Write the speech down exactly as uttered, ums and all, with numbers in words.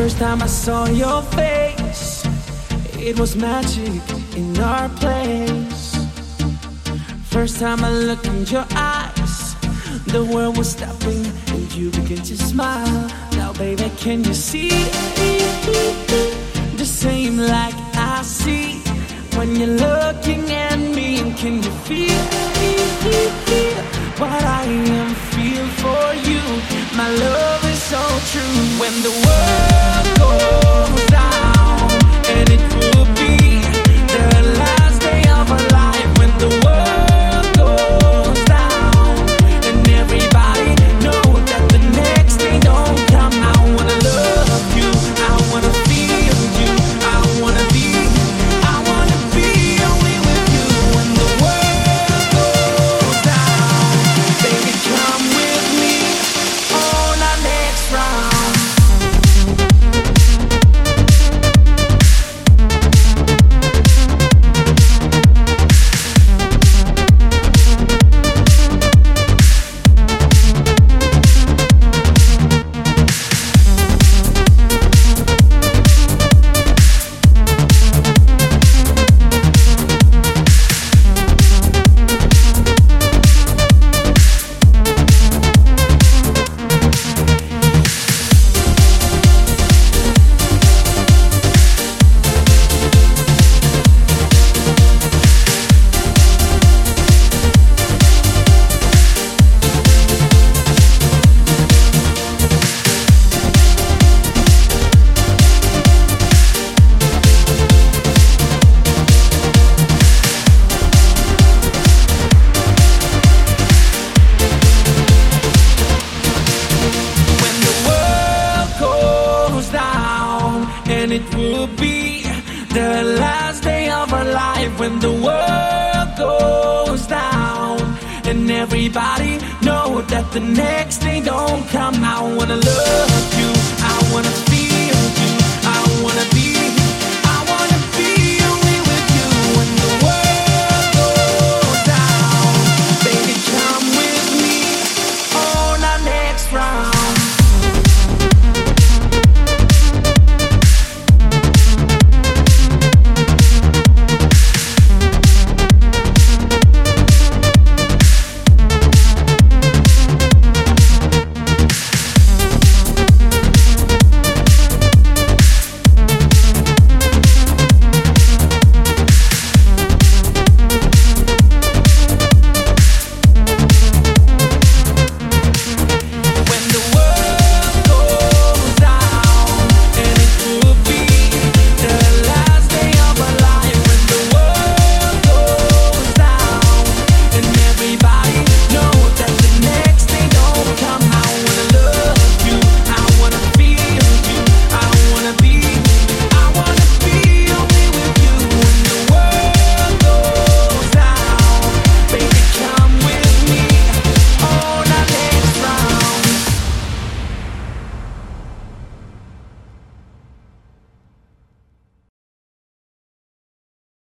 First time I saw your face, it was magic in our place. First time I looked in your eyes, the world was stopping and you began to smile. Now baby, can you see the same like I see when you're looking at me? And can you feel what I am feel for you? My love is so true. When the world goes down, and it will be the last day of our life. When the world goes down, and everybody know that the next day don't come. I wanna love you, I wanna feel you, I wanna be, I wanna be only with you. When the world goes down, baby, come with me on our next round. And it will be the last day of our life. When the world goes down, and everybody know that the next day don't come. I wanna love you,